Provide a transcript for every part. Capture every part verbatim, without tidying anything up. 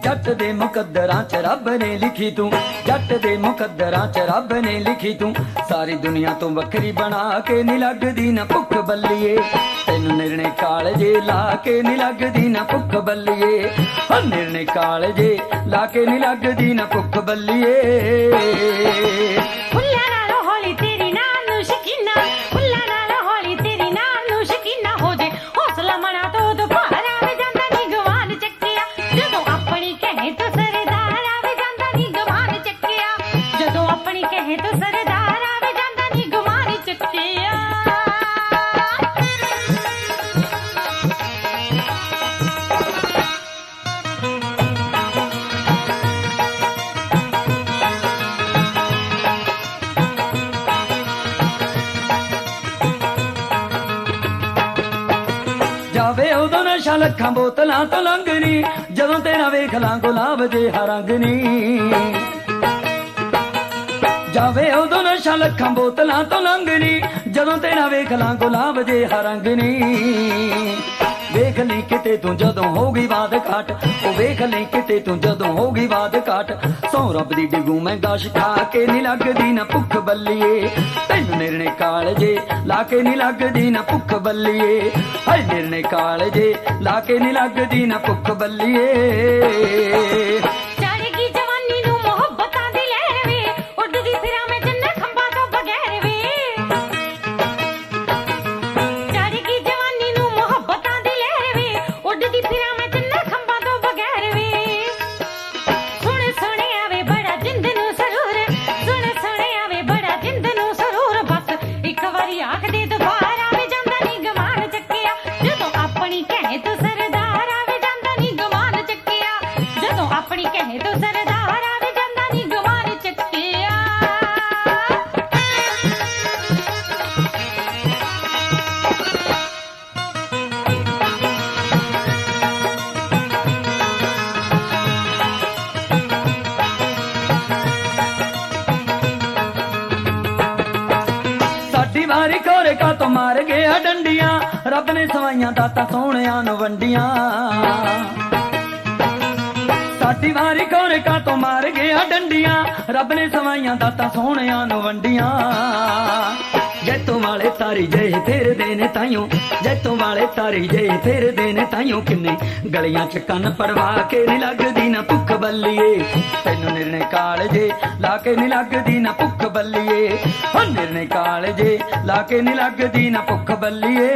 जट दे मुकद्दरां च रब ने लिखी तू, जट दे मुकद्दरां च रब ने लिखी तू, सारी दुनिया तो वखरी बना के नी लगदी ना भुख बल्लिए, तैनू निर्णे कालजे ला के नी लगदी ना भुख बल्लिए, निर्णे कालजे ला के नी लगदी ना भुख बल्लिए। जावे उदों नशा लखां बोतलां तो लंघनी, जदों तेरा वेख लां गुलाब जिहा रंग नी। जावे उदों नशा लखां बोतलां तो लंघनी, जदों तेरा वेख लां गुलाब जिहा रंग नी। वेख ली किते तू जदों होगी बात घाट, ओ वेख ली किते तू जदों होगी बात घाट, सौ रब दी डिगू मैं गश खा के नी लगदी ना भुख बल्लिए, तैनू निर्णे कालजे ला के नी लगदी ना भुख बल्लिए, हाय निर्णे कालजे ला के नी लगदी ना भुख बल्लिए। वारी खोरे का तो मार गया डंडियां, रब ने सवाइयां दाता सोहणियां नूं वंडियां। साडी वारी खोरे का तो मार गया डंडियां, रब ने सवाइयां दाता सोहणियां नूं वंडियां। जैतों वाले तारी जय फेर देने ताइयों, जैतों वाले तारी जय फेर देने ताइयों, किन्ने गलियां च कन्न पड़वा के नी लगदी ना भुख बल्लिए, तैनू निर्णे कालजे ला के नी लगदी ना भुख बल्लिए, ओ निर्णे कालजे ला के नी लगदी ना भुख बल्लिए।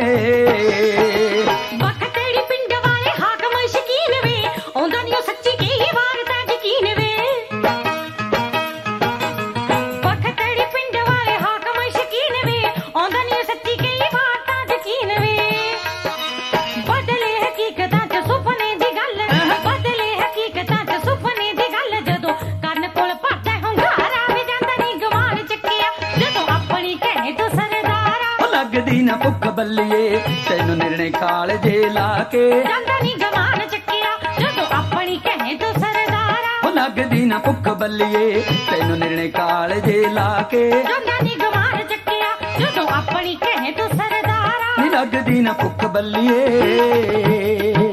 लगदी ना भुख बल्लिए, तैनू निर्णे कालजे ला के जांदा नी गमान चक्किया, जदों अपनी कहे तो सरदारा। लगदी ना भुख बल्लिए, तैनू निर्णे कालजे ला के जांदा नी गमान चक्किया, जदों अपनी कहे तो सरदारा। लगदी ना भुख बल्लिए।